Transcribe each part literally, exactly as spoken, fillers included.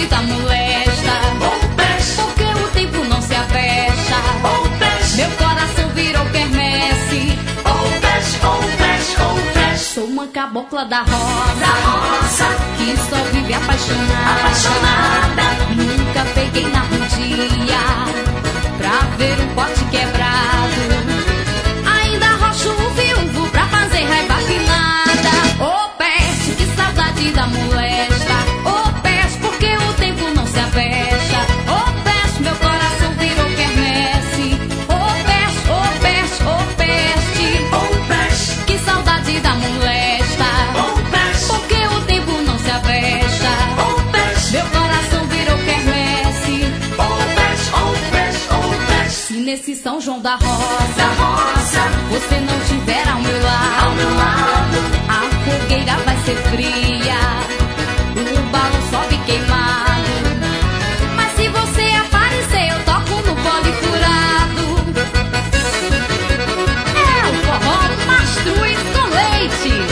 saudade da molesta. Oh, peste, Porque o tempo não se avesta. oh, peste, Meu coração virou quermesse. oh, peste, oh, peste, oh, peste. Sou uma cabocla da roça, Da roça, que só vive apaixonada. apaixonada. Nunca peguei na rodinha pra ver um pote quebrado. Ainda arrocho o viúvo pra fazer raiva afinada. Ô peste, que saudade da molesta. Ô peste, porque o tempo não se avesta. Ô peste, meu coração virou quermesse. Ô peste, ô peste, ô peste, Oh, peste, que saudade da molesta. oh, peste, Porque o tempo não se avesta. oh, peste, Meu coração virou quermesse. oh, peste, oh, peste, oh, peste. Se nesse São João da Roça Da roça, você não tiver ao meu ao lado, meu lado, a fogueira vai ser fria, o balão sobe queimado. Mas se você aparecer, eu toco no pole furado. É o forró mastruz com leite.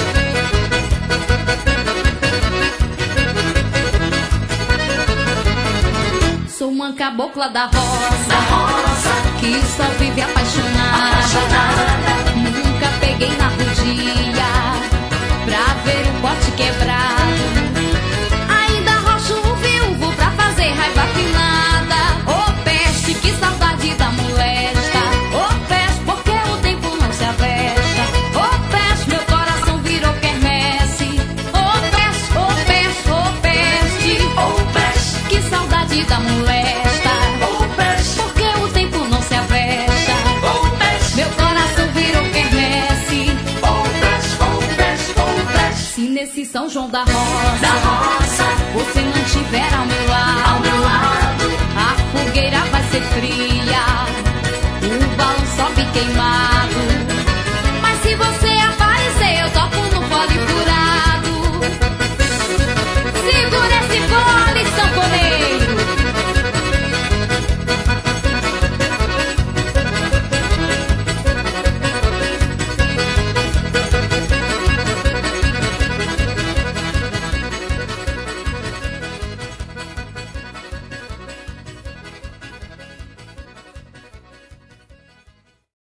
Sou uma cabocla da roça, da roça, que só vive apaixonada. apaixonada. Nunca peguei na rodinha pra ver o pote quebrado. Ainda arrocho o viúvo pra fazer raiva afinada. Ô peste, que saudade da molesta. Ô peste, porque o tempo não se avesta. Ô peste, meu coração virou quermesse. Ô peste, ô peste, ô peste, Oh, peste, que saudade da molesta. oh, peste, Porque o tempo não se avesta. oh, peste, Meu coração virou quermesse. oh, peste, oh, peste, oh, peste. Se nesse São João da Roça Da roça, você não tiver ao meu